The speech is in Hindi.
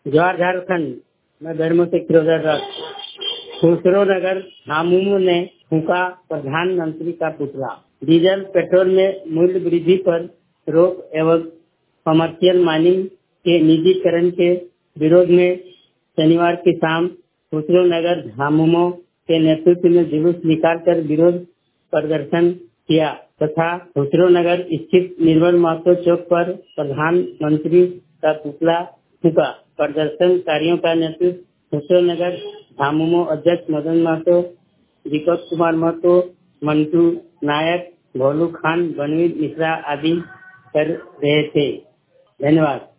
जवाहर झारखंड में गर्मों से फिरोजा खुसरो नगर झामुमो ने फूंका प्रधानमंत्री का पुतला। डीजल पेट्रोल में मूल्य वृद्धि पर रोक एवं कमर्शियल माइनिंग के निजीकरण के विरोध में शनिवार की शाम खुसरो नगर झामुमो के नेतृत्व में जुलूस निकालकर विरोध प्रदर्शन किया तथा खुसरो नगर स्थित निर्मल महतो चौक पर प्रधानमंत्री का पुतला फूंका। प्रदर्शनकारियों का नेतृत्व खुसरो नगर झामुमो अध्यक्ष मदन महतो, दीपक कुमार महतो, मंटू नायक, भोलू खान, बनवीर मिश्रा आदि कर रहे थे। धन्यवाद।